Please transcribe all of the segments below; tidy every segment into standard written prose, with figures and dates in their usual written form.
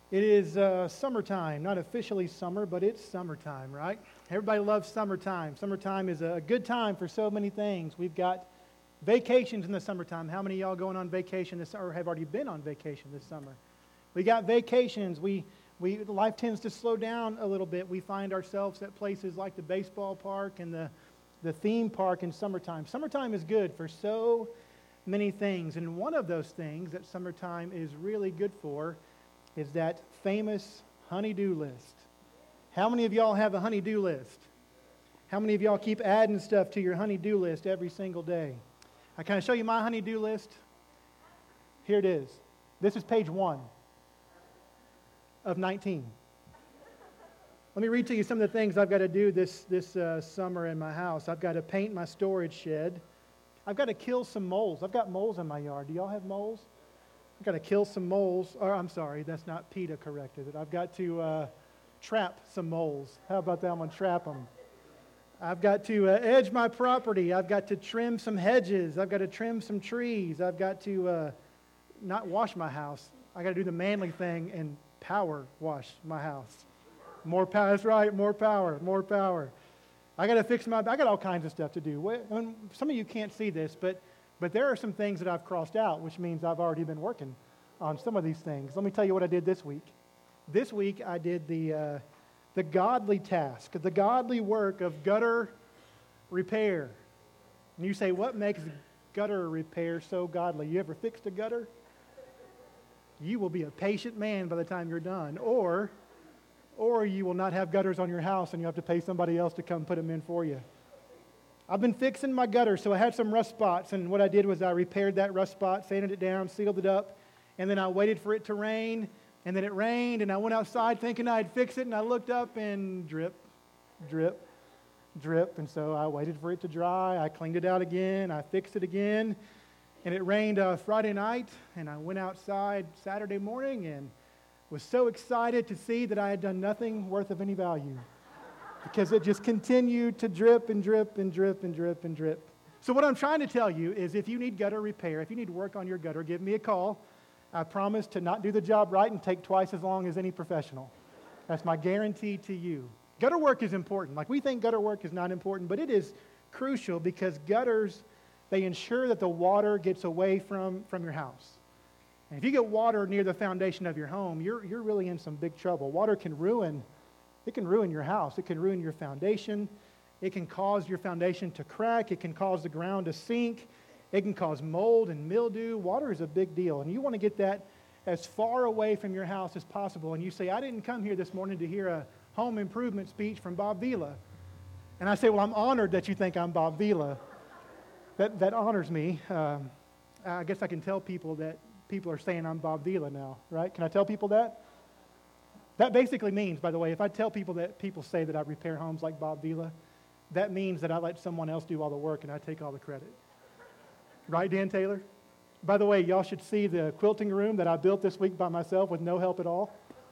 It is summertime, not officially summer, but it's summertime, right? Everybody loves summertime. Summertime is a good time for so many things. We've got vacations in the summertime. How many of y'all going on vacation this or have already been on vacation this summer? We got vacations. Life tends to slow down a little bit. We find ourselves at places like the baseball park and the theme park in summertime. Summertime is good for so many things, and one of those things that summertime is really good for is that famous honey-do list. How many of y'all have a honey-do list? How many of y'all keep adding stuff to your honey-do list every single day? Can I show you my honey-do list? Here it is. This is page 1 of 19. Let me read to you some of the things I've got to do this summer in my house. I've got to paint my storage shed. I've got to kill some moles. I've got moles in my yard. Do y'all have moles? I've got to kill some moles. Or I'm sorry, that's not PETA corrected it. I've got to trap some moles. How about that? I'm going to trap them. I've got to edge my property. I've got to trim some hedges. I've got to trim some trees. I've got to not wash my house. I've got to do the manly thing and power wash my house. More power. That's right. More power. More power. I got all kinds of stuff to do. Some of you can't see this, but there are some things that I've crossed out, which means I've already been working on some of these things. Let me tell you what I did this week. This week I did the godly task, the godly work of gutter repair. And you say, what makes gutter repair so godly? You ever fixed a gutter? You will be a patient man by the time you're done. Or you will not have gutters on your house and you have to pay somebody else to come put them in for you. I've been fixing my gutter, so I had some rust spots, and what I did was I repaired that rust spot, sanded it down, sealed it up, and then I waited for it to rain, and then it rained, and I went outside thinking I'd fix it, and I looked up and drip, drip, drip, and so I waited for it to dry. I cleaned it out again, I fixed it again, and it rained Friday night, and I went outside Saturday morning and was so excited to see that I had done nothing worth of any value, because it just continued to drip and drip and drip and drip and drip. So what I'm trying to tell you is if you need gutter repair, if you need work on your gutter, give me a call. I promise to not do the job right and take twice as long as any professional. That's my guarantee to you. Gutter work is important. Like, we think gutter work is not important, but it is crucial because gutters, they ensure that the water gets away from your house. And if you get water near the foundation of your home, you're really in some big trouble. Water can ruin your house. It can ruin your foundation. It can cause your foundation to crack. It can cause the ground to sink. It can cause mold and mildew. Water is a big deal, and you want to get that as far away from your house as possible. And you say, I didn't come here this morning to hear a home improvement speech from Bob Vila. And I say, well, I'm honored that you think I'm Bob Vila. That honors me. I guess I can tell people that people are saying I'm Bob Vila now, right? Can I tell people that? That basically means, by the way, if I tell people that people say that I repair homes like Bob Vila, that means that I let someone else do all the work and I take all the credit. Right, Dan Taylor? By the way, y'all should see the quilting room that I built this week by myself with no help at all.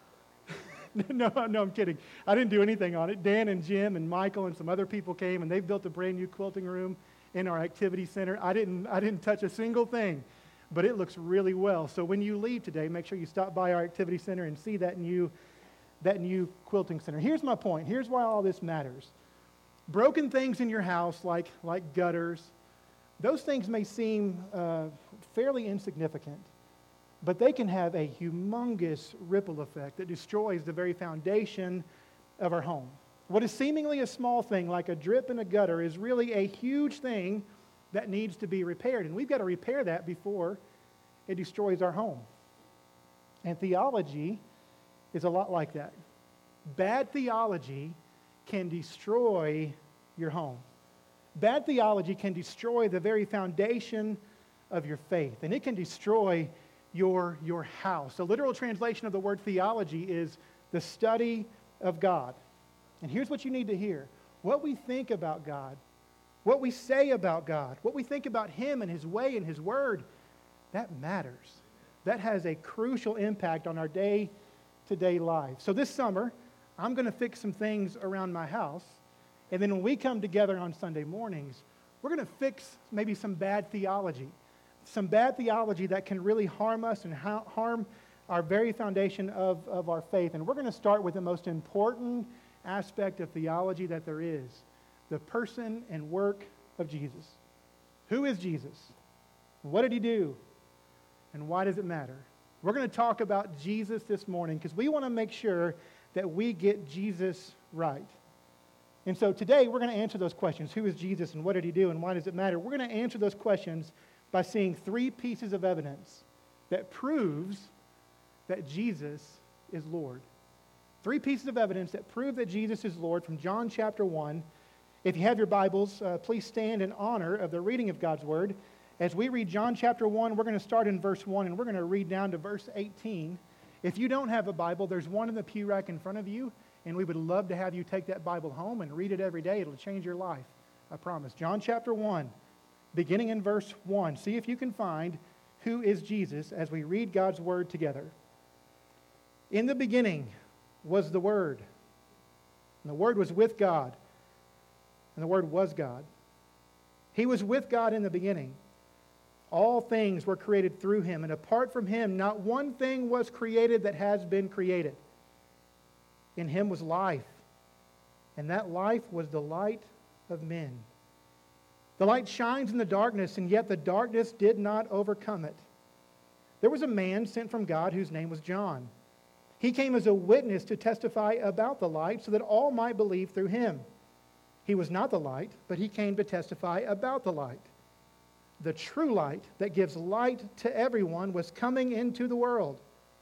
No, I'm kidding. I didn't do anything on it. Dan and Jim and Michael and some other people came and they've built a brand new quilting room in our activity center. I didn't touch a single thing, but it looks really well. So when you leave today, make sure you stop by our activity center and see that new quilting center. Here's my point. Here's why all this matters. Broken things in your house, like gutters, those things may seem fairly insignificant, but they can have a humongous ripple effect that destroys the very foundation of our home. What is seemingly a small thing, like a drip in a gutter, is really a huge thing that needs to be repaired, and we've got to repair that before it destroys our home. And theology is a lot like that. Bad theology can destroy your home. Bad theology can destroy the very foundation of your faith, and it can destroy your house. The literal translation of the word theology is the study of God. And here's what you need to hear. What we think about God, what we say about God, what we think about Him and His way and His word, that matters. That has a crucial impact on our day-to-day life. So this summer, I'm going to fix some things around my house, and then when we come together on Sunday mornings, we're going to fix maybe some bad theology that can really harm us and harm our very foundation of our faith. And we're going to start with the most important aspect of theology that there is, the person and work of Jesus. Who is Jesus? What did he do? And why does it matter? We're going to talk about Jesus this morning because we want to make sure that we get Jesus right. And so today we're going to answer those questions. Who is Jesus and what did he do and why does it matter? We're going to answer those questions by seeing three pieces of evidence that proves that Jesus is Lord. Three pieces of evidence that prove that Jesus is Lord from John chapter 1. If you have your Bibles, please stand in honor of the reading of God's Word. As we read John chapter 1, we're going to start in verse 1 and we're going to read down to verse 18. If you don't have a Bible, there's one in the pew rack in front of you, and we would love to have you take that Bible home and read it every day. It'll change your life, I promise. John chapter 1, beginning in verse 1. See if you can find who is Jesus as we read God's Word together. In the beginning was the Word, and the Word was with God, and the Word was God. He was with God in the beginning. All things were created through him, and apart from him, not one thing was created that has been created. In him was life, and that life was the light of men. The light shines in the darkness, and yet the darkness did not overcome it. There was a man sent from God whose name was John. He came as a witness to testify about the light so that all might believe through him. He was not the light, but he came to testify about the light. The true light that gives light to everyone was coming into the world.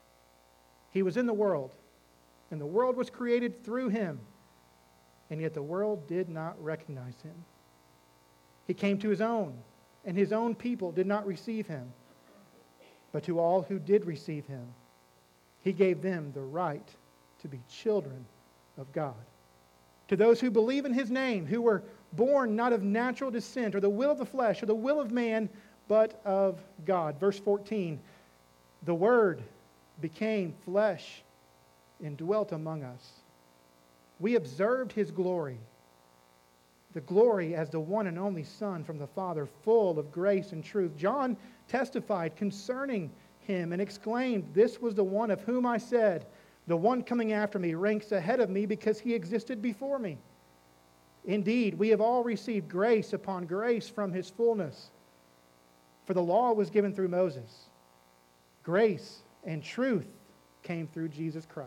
He was in the world, and the world was created through him, and yet the world did not recognize him. He came to his own, and his own people did not receive him. But to all who did receive him, he gave them the right to be children of God. To those who believe in his name, who were born not of natural descent or the will of the flesh or the will of man, but of God. Verse 14, the Word became flesh and dwelt among us. We observed his glory, the glory as the one and only Son from the Father, full of grace and truth. John testified concerning him and exclaimed, "This was the one of whom I said, the one coming after me ranks ahead of me because he existed before me. Indeed, we have all received grace upon grace from his fullness. For the law was given through Moses. Grace and truth came through Jesus Christ.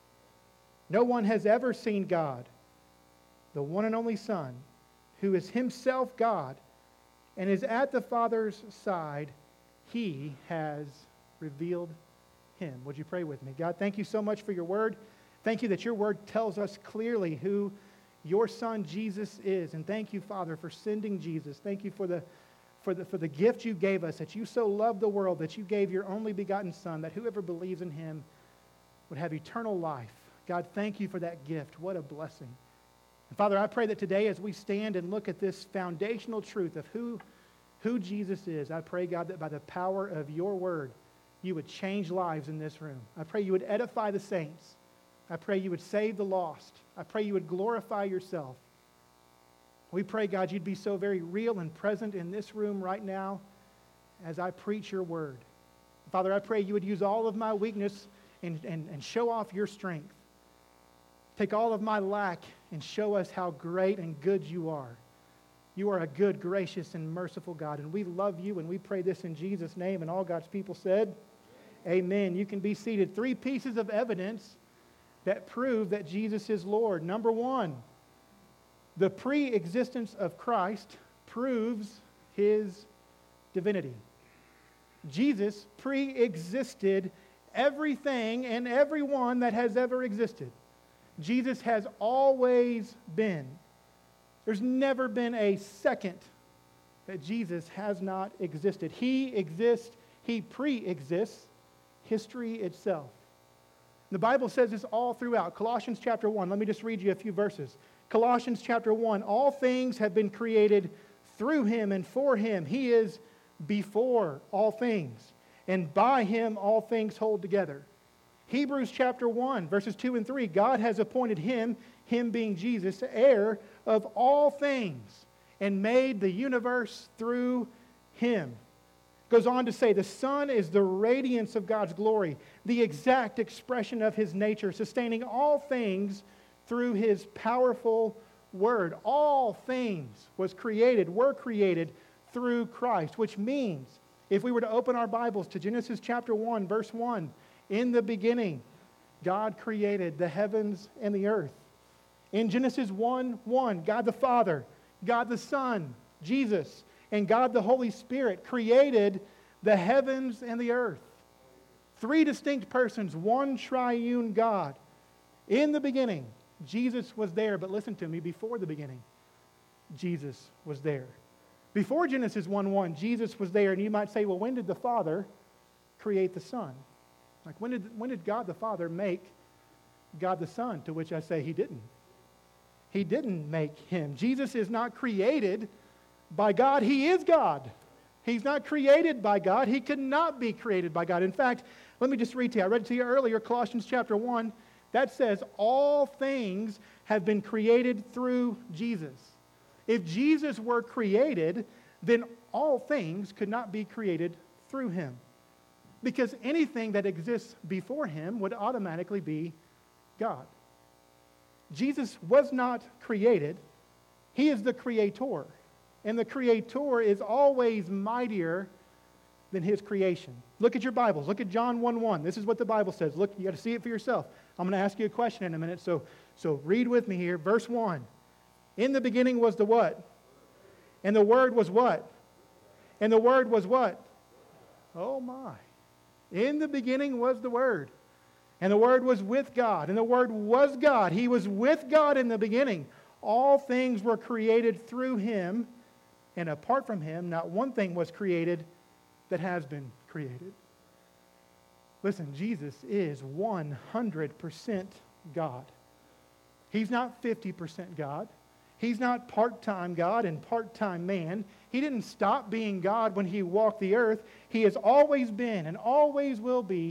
No one has ever seen God, the one and only Son, who is himself God and is at the Father's side. He has revealed him." Would you pray with me? God, thank you so much for your word. Thank you that your word tells us clearly who your Son Jesus is. And thank you, Father, for sending Jesus. Thank you for the gift you gave us, that you so loved the world, that you gave your only begotten Son, that whoever believes in him would have eternal life. God, thank you for that gift. What a blessing. And Father, I pray that today as we stand and look at this foundational truth of who Jesus is, I pray, God, that by the power of your word, you would change lives in this room. I pray you would edify the saints. I pray you would save the lost. I pray you would glorify yourself. We pray, God, you'd be so very real and present in this room right now as I preach your word. Father, I pray you would use all of my weakness and show off your strength. Take all of my lack and show us how great and good you are. You are a good, gracious, and merciful God, and we love you, and we pray this in Jesus' name, and all God's people said, amen. You can be seated. Three pieces of evidence that prove that Jesus is Lord. Number one, the pre-existence of Christ proves his divinity. Jesus pre-existed everything and everyone that has ever existed. Jesus has always been. There's never been a second that Jesus has not existed. He exists, he pre-exists history itself. The Bible says this all throughout. Colossians chapter 1, let me just read you a few verses. Colossians chapter 1, all things have been created through him and for him. He is before all things, and by him all things hold together. Hebrews chapter 1, verses 2 and 3, God has appointed him being Jesus, heir of all things, and made the universe through him. Goes on to say, the Son is the radiance of God's glory, the exact expression of His nature, sustaining all things through His powerful Word. All things were created through Christ, which means, if we were to open our Bibles to Genesis chapter 1, verse 1, in the beginning, God created the heavens and the earth. In Genesis 1:1, God the Father, God the Son, Jesus, and God the Holy Spirit created the heavens and the earth. Three distinct persons, one triune God. In the beginning, Jesus was there, but listen to me, before the beginning, Jesus was there. Before Genesis 1:1, Jesus was there, and you might say, well, when did the Father create the Son? Like, when did God the Father make God the Son? To which I say, He didn't. He didn't make Him. Jesus is not created by God. He is God. He's not created by God. He could not be created by God. In fact, let me just read to you. I read it to you earlier, Colossians chapter 1. That says, all things have been created through Jesus. If Jesus were created, then all things could not be created through Him. Because anything that exists before Him would automatically be God. Jesus was not created. He is the creator. And the creator is always mightier than His creation. Look at your Bibles. Look at John 1:1. This is what the Bible says. Look, you got to see it for yourself. I'm going to ask you a question in a minute, so read with me here. Verse 1. In the beginning was the what? And the Word was what? And the Word was what? Oh my. In the beginning was the Word. And the Word was with God. And the Word was God. He was with God in the beginning. All things were created through Him. And apart from Him, not one thing was created that has been created. Listen, Jesus is 100% God. He's not 50% God. He's not part-time God and part-time man. He didn't stop being God when He walked the earth. He has always been and always will be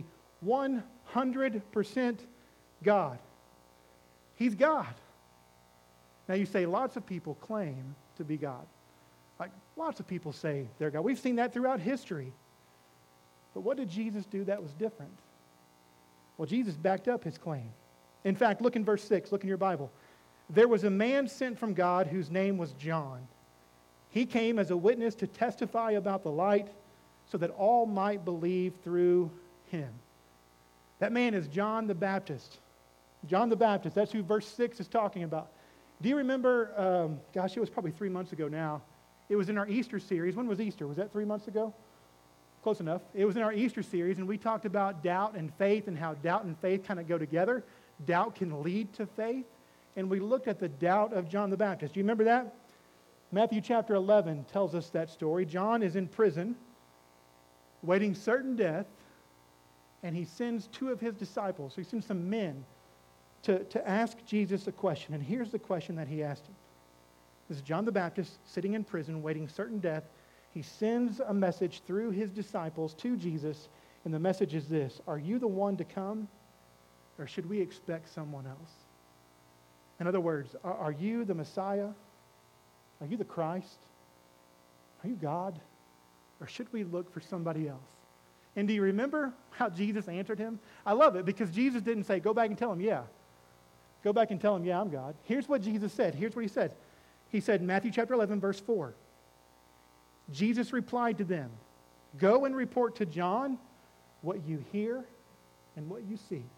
100% God. He's God. Now you say lots of people claim to be God. Like lots of people say they're God. We've seen that throughout history. But what did Jesus do that was different? Well, Jesus backed up His claim. In fact, look in verse 6. Look in your Bible. There was a man sent from God whose name was John. He came as a witness to testify about the light so that all might believe through him. That man is John the Baptist. John the Baptist, that's who verse 6 is talking about. Do you remember, it was probably 3 months ago now. It was in our Easter series. When was Easter? Was that 3 months ago? Close enough. It was in our Easter series, and we talked about doubt and faith and how doubt and faith kind of go together. Doubt can lead to faith. And we looked at the doubt of John the Baptist. Do you remember that? Matthew chapter 11 tells us that story. John is in prison, waiting certain death, and he sends two of his disciples. So he sends some men to ask Jesus a question. And here's the question that he asked him. This is John the Baptist sitting in prison, waiting certain death. He sends a message through his disciples to Jesus, and the message is this: are you the one to come, or should we expect someone else? In other words, are you the Messiah? Are you the Christ? Are you God? Or should we look for somebody else? And do you remember how Jesus answered him? I love it because Jesus didn't say, go back and tell him, yeah. Go back and tell him, yeah, I'm God. Here's what Jesus said. Here's what he said. He said in Matthew chapter 11, verse 4, Jesus replied to them, go and report to John what you hear and what you see.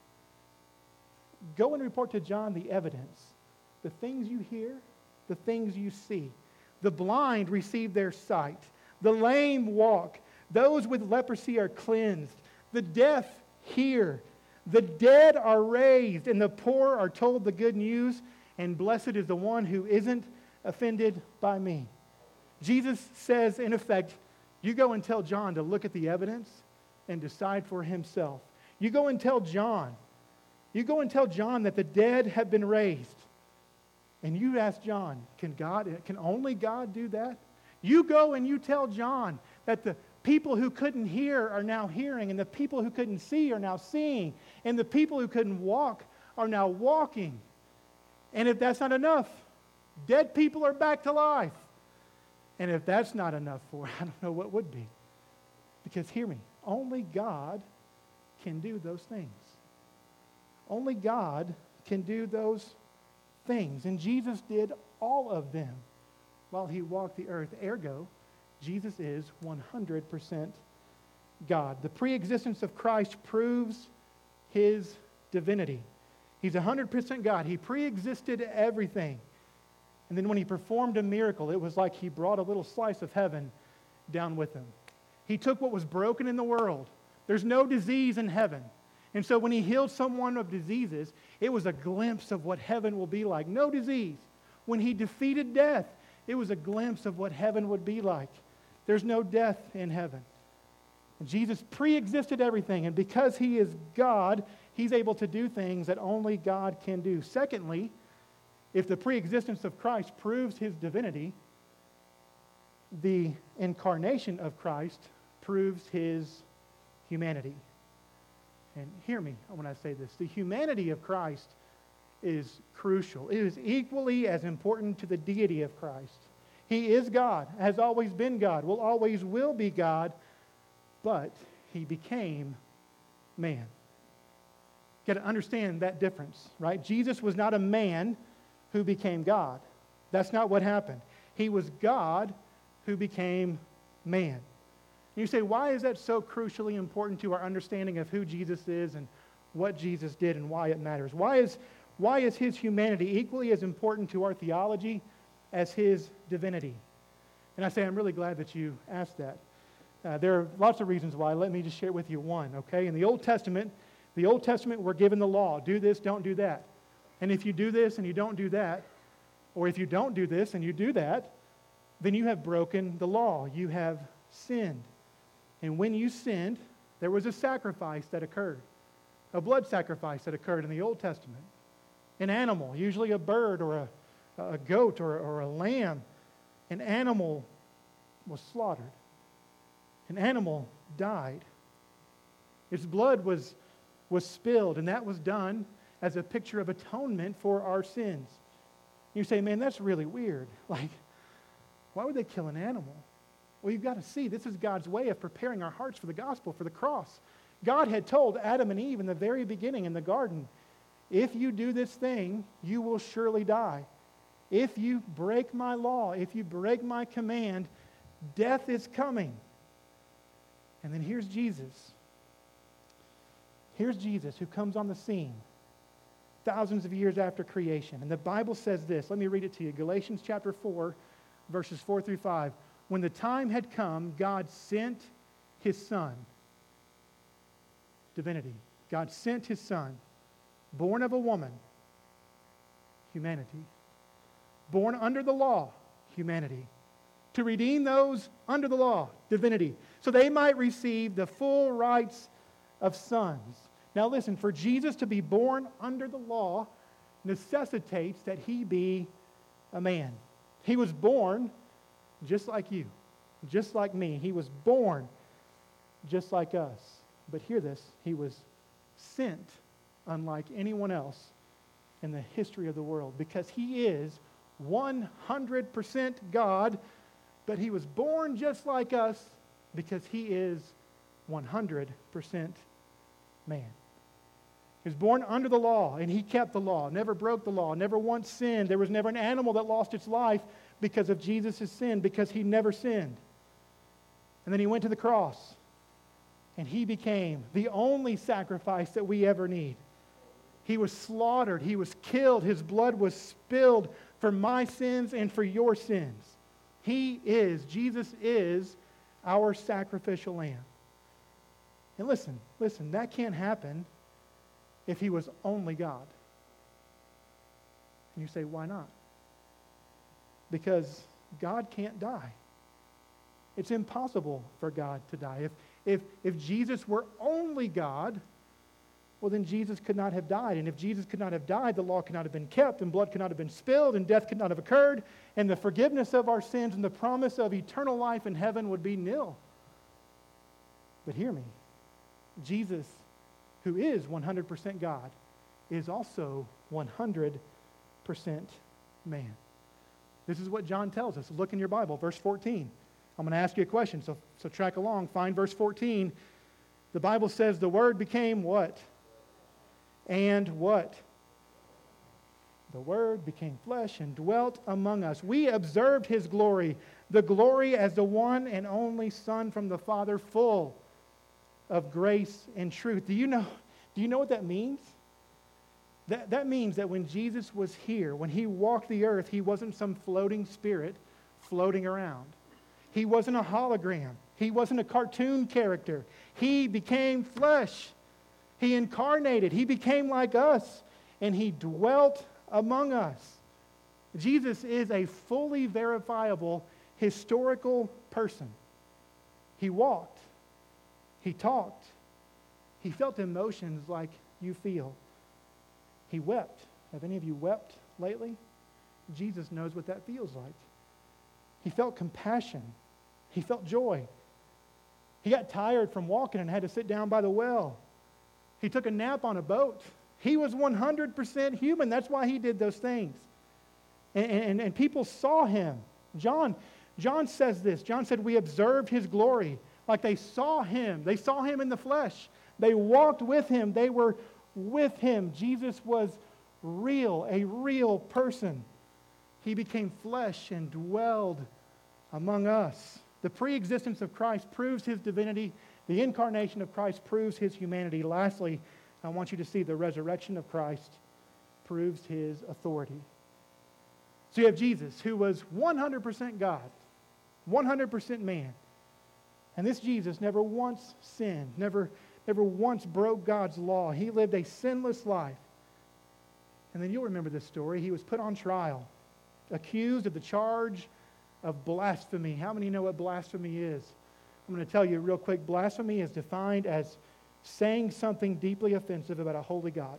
Go and report to John the evidence, the things you hear, the things you see. The blind receive their sight. The lame walk. Those with leprosy are cleansed. The deaf hear. The dead are raised, and the poor are told the good news, and blessed is the one who isn't offended by me. Jesus says, in effect, you go and tell John to look at the evidence and decide for himself. You go and tell John. You go and tell John that the dead have been raised. And you ask John, can only God do that? You go and you tell John that the people who couldn't hear are now hearing, and the people who couldn't see are now seeing, and the people who couldn't walk are now walking. And if that's not enough, dead people are back to life. And if that's not enough for, I don't know what would be. Because hear me, only God can do those things. Only God can do those things. And Jesus did all of them while he walked the earth. Ergo, Jesus is 100% God. The pre-existence of Christ proves his divinity. He's 100% God. He pre-existed everything. And then when he performed a miracle, it was like he brought a little slice of heaven down with him. He took what was broken in the world. There's no disease in heaven. And so when he healed someone of diseases, it was a glimpse of what heaven will be like. No disease. When he defeated death, it was a glimpse of what heaven would be like. There's no death in heaven. And Jesus pre-existed everything, and because he is God, he's able to do things that only God can do. Secondly, if the pre-existence of Christ proves his divinity, the incarnation of Christ proves his humanity. And hear me when I say this. The humanity of Christ is crucial. It is equally as important to the deity of Christ. He is God, has always been God, will always will be God, but he became man. You've got to understand that difference, right? Jesus was not a man who became God. That's not what happened. He was God who became man. And you say, why is that so crucially important to our understanding of who Jesus is and what Jesus did and why it matters? Why is his humanity equally as important to our theology as his divinity? And I say, I'm really glad that you asked that. There are lots of reasons why. Let me just share with you one, okay? In the Old Testament, we're given the law. Do this, don't do that. And if you do this and you don't do that, or if you don't do this and you do that, then you have broken the law. You have sinned. And when you sinned, there was a sacrifice that occurred, a blood sacrifice that occurred in the Old Testament. An animal, usually a bird or a goat or a lamb, an animal was slaughtered. An animal died. Its blood was spilled, and that was done as a picture of atonement for our sins. You say, man, that's really weird. Like, why would they kill an animal? Well, you've got to see, this is God's way of preparing our hearts for the gospel, for the cross. God had told Adam and Eve in the very beginning in the garden, if you do this thing, you will surely die. If you break my law, if you break my command, death is coming. And then here's Jesus. Here's Jesus who comes on the scene thousands of years after creation. And the Bible says this. Let me read it to you. Galatians chapter 4, verses 4 through 5. When the time had come, God sent his Son. Divinity. God sent his Son, born of a woman. Humanity. Born under the law. Humanity. To redeem those under the law. Divinity. So they might receive the full rights of sons. Now listen, for Jesus to be born under the law necessitates that he be a man. He was born just like you, just like me. He was born just like us. But hear this, he was sent unlike anyone else in the history of the world because he is 100% God, but he was born just like us because he is 100% man. He was born under the law, and he kept the law, never broke the law, never once sinned. There was never an animal that lost its life because of Jesus' sin, because he never sinned. And then he went to the cross, and he became the only sacrifice that we ever need. He was slaughtered. He was killed. His blood was spilled for my sins and for your sins. Jesus is our sacrificial lamb. And listen, that can't happen if he was only God. And you say, why not? Because God can't die. It's impossible for God to die. If Jesus were only God, well, then Jesus could not have died. And if Jesus could not have died, the law could not have been kept, and blood could not have been spilled, and death could not have occurred, and the forgiveness of our sins and the promise of eternal life in heaven would be nil. But hear me. Jesus, who is 100% God, is also 100% man. This is what John tells us. Look in your Bible, verse 14. I'm going to ask you a question, so track along. Find verse 14. The Bible says the Word became what? And what? The Word became flesh and dwelt among us. We observed His glory, the glory as the one and only Son from the Father, full of grace and truth. Do you know what that means? That means that when Jesus was here, when He walked the earth, He wasn't some floating spirit floating around. He wasn't a hologram. He wasn't a cartoon character. He became flesh. He incarnated. He became like us, and He dwelt among us. Jesus is a fully verifiable historical person. He walked. He talked. He felt emotions like you feel. He wept. Have any of you wept lately? Jesus knows what that feels like. He felt compassion. He felt joy. He got tired from walking and had to sit down by the well. He took a nap on a boat. He was 100% human. That's why He did those things. And people saw Him. John says this. John said, we observed His glory. Like they saw Him. They saw Him in the flesh. They walked with Him. They were with Him. Jesus was real, a real person. He became flesh and dwelled among us. The pre-existence of Christ proves His divinity. The incarnation of Christ proves His humanity. Lastly, I want you to see the resurrection of Christ proves His authority. So you have Jesus, who was 100% God, 100% man. And this Jesus never once sinned, never once broke God's law. He lived a sinless life. And then you'll remember this story. He was put on trial, accused of the charge of blasphemy. How many know what blasphemy is? I'm going to tell you real quick. Blasphemy is defined as saying something deeply offensive about a holy God.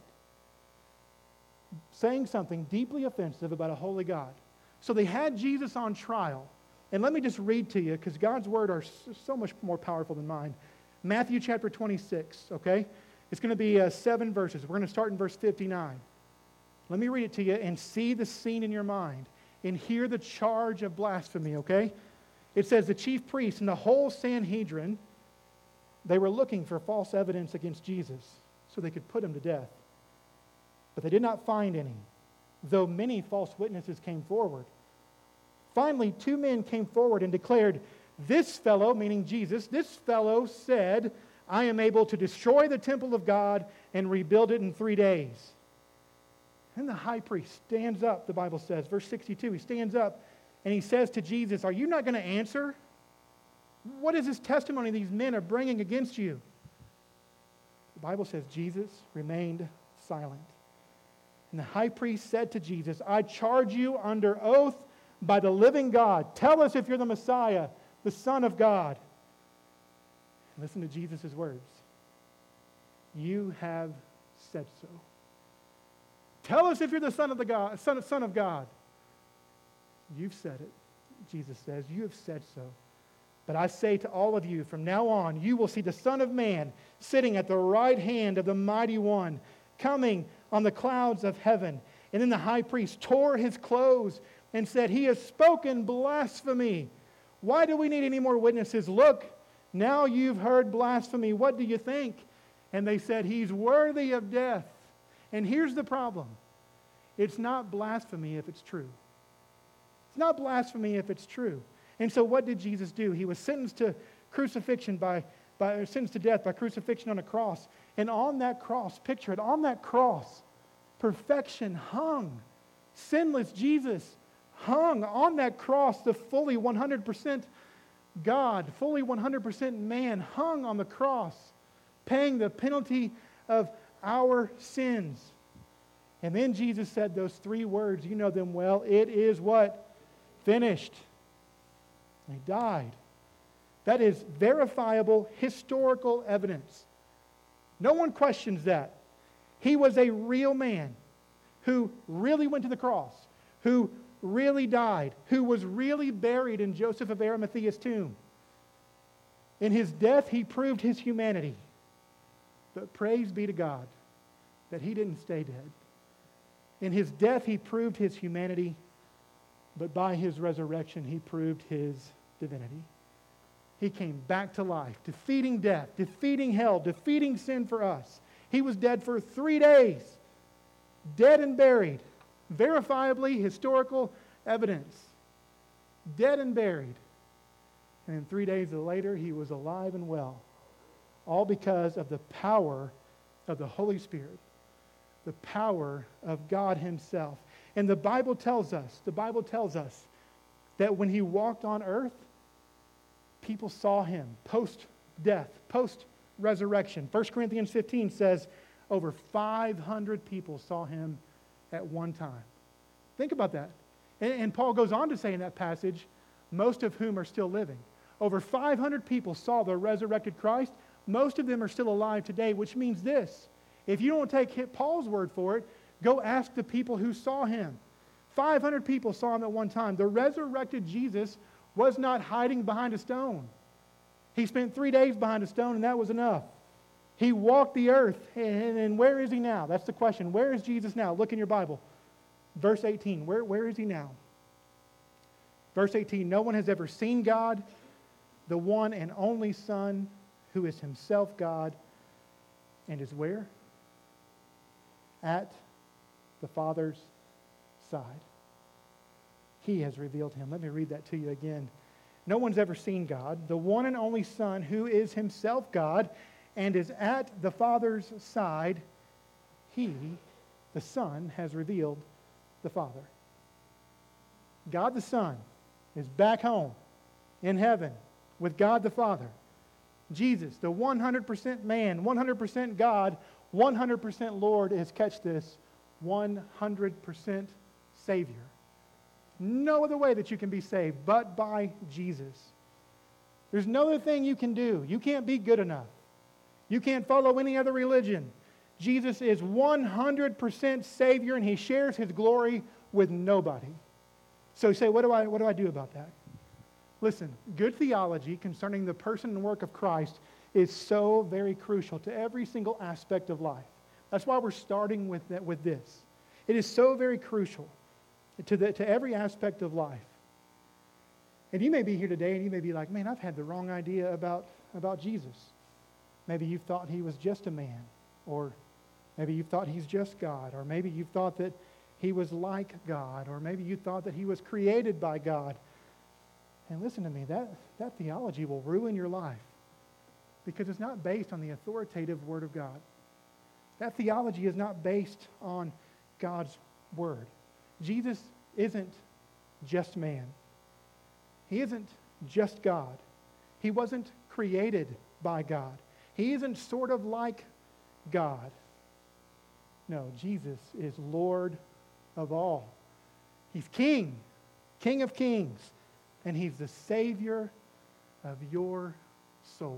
Saying something deeply offensive about a holy God. So they had Jesus on trial. And let me just read to you, because God's word are so much more powerful than mine. Matthew chapter 26, okay? It's going to be 7 verses. We're going to start in verse 59. Let me read it to you and see the scene in your mind and hear the charge of blasphemy, okay? It says, the chief priests and the whole Sanhedrin, they were looking for false evidence against Jesus so they could put Him to death. But they did not find any, though many false witnesses came forward. Finally, 2 men came forward and declared, this fellow, meaning Jesus, this fellow said, I am able to destroy the temple of God and rebuild it in 3 days. And the high priest stands up, the Bible says, verse 62, he stands up and he says to Jesus, are you not going to answer? What is this testimony these men are bringing against you? The Bible says Jesus remained silent. And the high priest said to Jesus, I charge you under oath by the living God. Tell us if you're the Messiah, the Son of God. Listen to Jesus' words. You have said so. Tell us if you're the Son of God. You've said it, Jesus says. You have said so. But I say to all of you, from now on, you will see the Son of Man sitting at the right hand of the Mighty One, coming on the clouds of heaven. And then the high priest tore his clothes and said, he has spoken blasphemy. Why do we need any more witnesses? Look, now you've heard blasphemy. What do you think? And they said, he's worthy of death. And here's the problem. It's not blasphemy if it's true. It's not blasphemy if it's true. And so what did Jesus do? He was sentenced to crucifixion sentenced to death by crucifixion on a cross. And on that cross, picture it, on that cross, perfection hung. Sinless Jesus hung on that cross, the fully 100% God, fully 100% man, hung on the cross, paying the penalty of our sins. And then Jesus said those 3 words, you know them well, it is what? Finished. And He died. That is verifiable historical evidence. No one questions that. He was a real man who really went to the cross, who really died, who was really buried in Joseph of Arimathea's tomb. In His death, He proved His humanity. But praise be to God that He didn't stay dead. In His death, He proved His humanity, but by His resurrection, He proved His divinity. He came back to life, defeating death, defeating hell, defeating sin for us. He was dead for 3 days, dead and buried, verifiably historical evidence, dead and buried. And then 3 days later, he was alive and well, all because of the power of the Holy Spirit, the power of God himself. And the Bible tells us that when he walked on earth, people saw him post-death, post-resurrection. 1 Corinthians 15 says over 500 people saw him at one time. Think about that. And Paul goes on to say in that passage, most of whom are still living. Over 500 people saw the resurrected Christ. Most of them are still alive today, which means this. If you don't take Paul's word for it, go ask the people who saw him. 500 people saw him at one time. The resurrected Jesus was not hiding behind a stone. He spent 3 days behind a stone, and that was enough. He walked the earth, and where is he now? That's the question. Where is Jesus now? Look in your Bible. Verse 18, where is he now? Verse 18, no one has ever seen God, the one and only Son, who is himself God, and is where? At the Father's side. He has revealed him. Let me read that to you again. No one's ever seen God, the one and only Son, who is himself God, and is at the Father's side. He, the Son, has revealed the Father. God the Son is back home in heaven with God the Father. Jesus, the 100% man, 100% God, 100% Lord, is, catch this, 100% Savior. No other way that you can be saved but by Jesus. There's no other thing you can do. You can't be good enough. You can't follow any other religion. Jesus is 100% Savior, and he shares his glory with nobody. So you say, what do I do about that? Listen, good theology concerning the person and work of Christ is so very crucial to every single aspect of life. That's why we're starting with this. It is so very crucial to every aspect of life. And you may be here today and you may be like, man, I've had the wrong idea about Jesus. Maybe you thought he was just a man, or maybe you thought he's just God, or maybe you thought that he was like God, or maybe you thought that he was created by God. And listen to me, that theology will ruin your life because it's not based on the authoritative Word of God. That theology is not based on God's Word. Jesus isn't just man. He isn't just God. He wasn't created by God. He isn't sort of like God. No, Jesus is Lord of all. He's King, King of kings, and he's the Savior of your soul.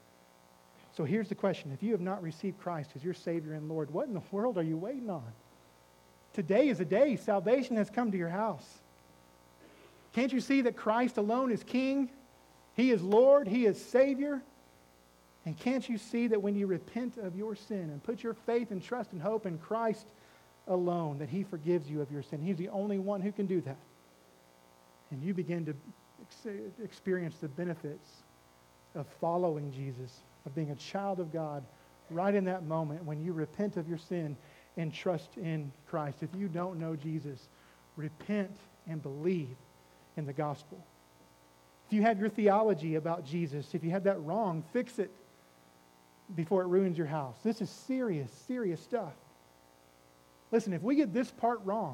So here's the question. If you have not received Christ as your Savior and Lord, what in the world are you waiting on? Today is the day salvation has come to your house. Can't you see that Christ alone is King? He is Lord. He is Savior. And can't you see that when you repent of your sin and put your faith and trust and hope in Christ alone, that he forgives you of your sin? He's the only one who can do that. And you begin to experience the benefits of following Jesus, of being a child of God right in that moment when you repent of your sin and trust in Christ. If you don't know Jesus, repent and believe in the gospel. If you have your theology about Jesus, if you have that wrong, fix it before it ruins your house. This is serious, serious stuff. Listen, if we get this part wrong,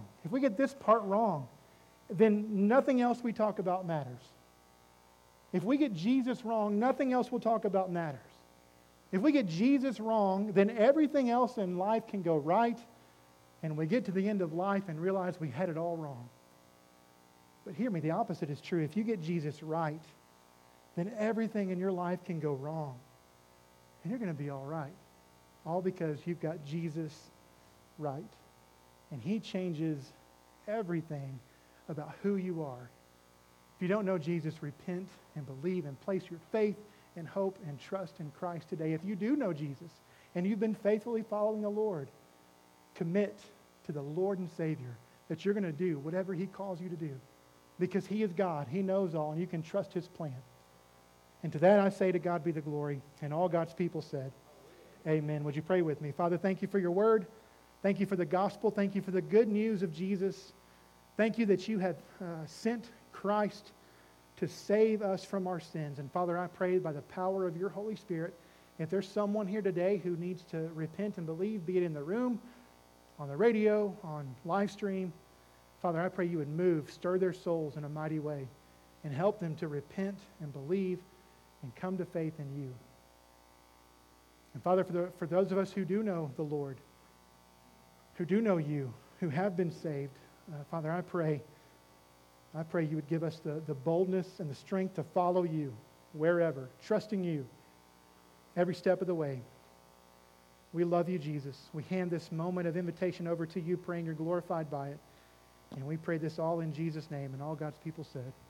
then nothing else we talk about matters. If we get Jesus wrong, nothing else we'll talk about matters. If we get Jesus wrong, then everything else in life can go right, and we get to the end of life and realize we had it all wrong. But hear me, the opposite is true. If you get Jesus right, then everything in your life can go wrong. And you're going to be all right. All because you've got Jesus right. And he changes everything about who you are. If you don't know Jesus, repent and believe and place your faith and hope and trust in Christ today. If you do know Jesus and you've been faithfully following the Lord, commit to the Lord and Savior that you're going to do whatever he calls you to do. Because he is God. He knows all, and you can trust his plan. And to that I say, to God be the glory. And all God's people said, amen. Would you pray with me? Father, thank you for your word. Thank you for the gospel. Thank you for the good news of Jesus. Thank you that you have sent Christ to save us from our sins. And Father, I pray by the power of your Holy Spirit, if there's someone here today who needs to repent and believe, be it in the room, on the radio, on live stream, Father, I pray you would move, stir their souls in a mighty way, and help them to repent and believe and come to faith in you. And Father, for those of us who do know the Lord, who do know you, who have been saved, Father, I pray you would give us the boldness and the strength to follow you wherever, trusting you every step of the way. We love you, Jesus. We hand this moment of invitation over to you, praying you're glorified by it. And we pray this all in Jesus' name, and all God's people said.